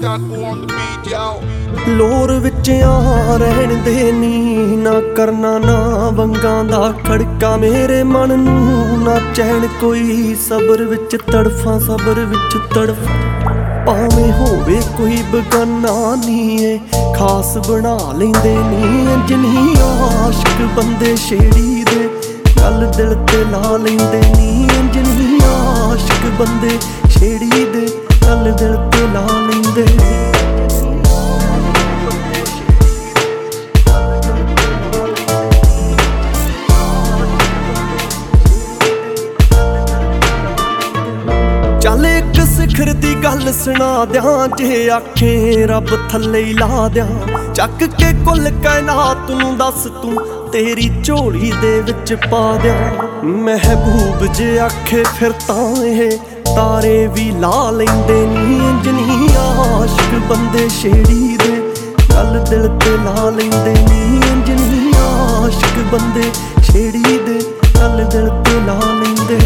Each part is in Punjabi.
Taco on the beat, yo. ਲੋਰ ਵਿੱਚ ਆ ਰਹਿਣ ਦੇ ਨੀ, ਨਾ ਕਰਨਾ ਨਾ ਵੰਗਾਂ ਦਾ ਖੜਕਾ ਮੇਰੇ ਮਨ ਨੂੰ ਨਾ ਚੈਨ ਕੋਈ। ਸਬਰ ਵਿੱਚ ਤੜਫਾਂ ਸਬਰ ਵਿੱਚ ਤੜਫਾਂ, ਭਾਵੇਂ ਹੋਵੇ ਕੋਈ ਬਗਾਨਾ ਨੀ ਏ ਖਾਸ ਬਣਾ ਲੈਂਦੇ ਨੀ। ਇੰਜ ਨੀ ਆਸ਼ਕ ਬੰਦੇ ਛੇੜੀ ਦੇ ਗੱਲ ਦਿਲ ਤੇ ਲਾ ਲੈਂਦੇ ਨੀ। ਇੰਜ ਨੀ ਆਸ਼ਕ ਬੰਦੇ ਛੇੜੀ ਦੇ ਗੱਲ ਦਿਲ ਤੇ ਲਾ ਲੈਂਦੇ। ਚੱਲ ਇੱਕ ਸਿਖਰ ਦੀ ਗੱਲ ਸੁਣਾ ਦਿਆਂ, ਜੇ ਆਖੇ ਰੱਬ ਥੱਲੇ ਹੀ ਲਾ ਦਿਆਂ। ਚੱਕ ਕੇ ਕੁੱਲ ਕਾਇਨਾਤ ਨੂੰ ਦੱਸ ਤੂੰ ਤੇਰੀ ਝੋਲੀ ਦੇ ਵਿੱਚ ਪਾ ਦਿਆਂ। ਮਹਿਬੂਬ ਜੇ ਆਖੇ ਫਿਰ ਤਾਂ ਇਹ ਤਾਰੇ ਵੀ ਲਾ ਲੈਂਦੇ ਨੀ। ਇੰਜ ਨੀ ਆਸ਼ਕ ਬੰਦੇ ਛੇੜੀ ਦੇ ਗੱਲ ਦਿਲ ਤੇ ਲਾ ਲੈਂਦੇ ਨੀ। ਇੰਜ ਨੀ ਆਸ਼ਕ ਬੰਦੇ ਛੇੜੀ ਦੇ ਗੱਲ ਦਿਲ ਤੇ ਲਾ ਲੈਂਦੇ।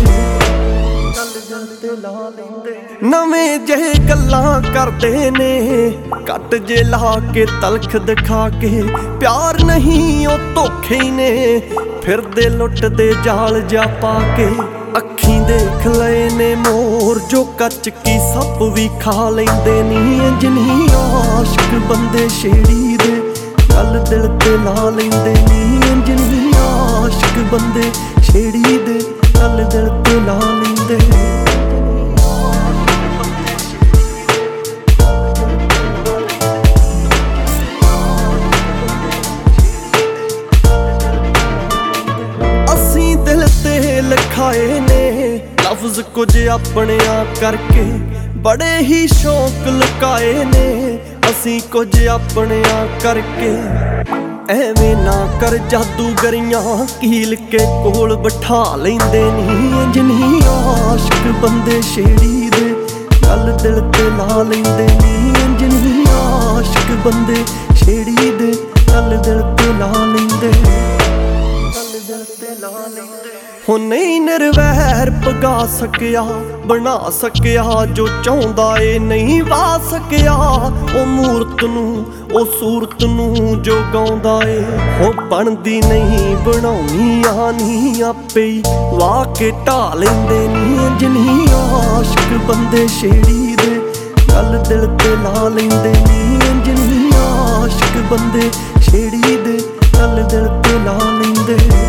ਨਵੇਂ ਜਿਹੇ ਗੱਲਾਂ ਕਰਦੇ ਨੇ ਕੱਟ ਜੇ ਲਾ ਕੇ ਤਲਖ ਦਿਖਾ ਕੇ। ਪਿਆਰ ਨਹੀਂ ਉਹ ਧੋਖੇ ਹੀ ਨੇ, ਫਿਰਦੇ ਲੁੱਟਦੇ ਜਾਲ ਜਾ ਪਾ ਕੇ। ਅੱਖੀਂ ਦੇਖ ਲਏ ਨੇ ਮੋਰ ਜੋ ਕੱਚ ਕੀ ਸੱਪ ਵੀ ਖਾ ਲੈਂਦੇ ਨੀ। ਇੰਜ ਨੀ ਆਸ਼ਕ ਬੰਦੇ ਛੇੜੀ ਦੇ ਗੱਲ ਦਿਲ ਤੇ ਲਾ ਲੈਂਦੇ ਨੀ। ਇੰਜ ਨੀ ਆਸ਼ਕ ਬੰਦੇ ਛੇੜੀ ਦੇ ਗੱਲ ਦਿਲ ਤੇ ਲਾ ਲੈਂਦੇ। ਦਿਲ ਤੇ ਲਿਖਾਏ ਨੇ ਲਫ਼ਜ਼ ਕੁਝ ਆਪਣਿਆਂ ਕਰਕੇ, ਬੜੇ ਹੀ ਸ਼ੌਕ ਲੁਕਾਏ ਨੇ ਅਸੀਂ ਕੁਝ ਆਪਣਿਆਂ ਕਰਕੇ। ਐਵੇਂ ਨਾ ਕਰ ਜਾਦੂਗਰੀਆਂ ਕੀਲ ਕੇ ਕੋਲ ਬਿਠਾ ਲੈਂਦੇ ਨੀ। ਇੰਜ ਨੀ ਆਸ਼ਕ ਬੰਦੇ ਛੇੜੀ ਦੇ ਗੱਲ ਦਿਲ ਤੇ ਲਾ ਲੈਂਦੇ ਨੀ। ਇੰਜ ਨੀ ਆਸ਼ਕ ਬੰਦੇ ਛੇੜੀ ਦੇ ਗੱਲ ਦਿਲ ਤੇ ਲਾ ਲੈਂਦੇ। ਹੁਣ ਨਹੀਂ ਨਿਰਵੈਰ ਭਗਾ ਸਕਿਆ ਬਣਾ ਸਕਿਆ ਜੋ ਚਾਹੁੰਦਾ ਏ ਨਹੀਂ ਵਾ ਸਕਿਆ। ਉਹ ਮੂਰਤ ਨੂੰ ਉਹ ਸੂਰਤ ਨੂੰ ਜੋ ਗਾਉਂਦਾ ਏ ਉਹ ਬਣਦੀ ਨਹੀਂ ਬਣਾਉਣੀ ਆਨੀ ਆਪੇ ਹੀ ਵਾਹ ਕੇ ਢਾ ਲੈਂਦੇ ਨੀ। ਇੰਜ ਨੀ ਆਸ਼ਕ ਬੰਦੇ ਛੇੜੀ ਦੇ ਗੱਲ ਦਿਲ ਤੇ ਲਾ ਲੈਂਦੇ ਨੀ। ਇੰਜ ਨੀ ਆਸ਼ਕ ਬੰਦੇ ਛੇੜੀ ਦੇ ਗੱਲ ਦਿਲ ਤੇ ਲਾ ਲੈਂਦੇ।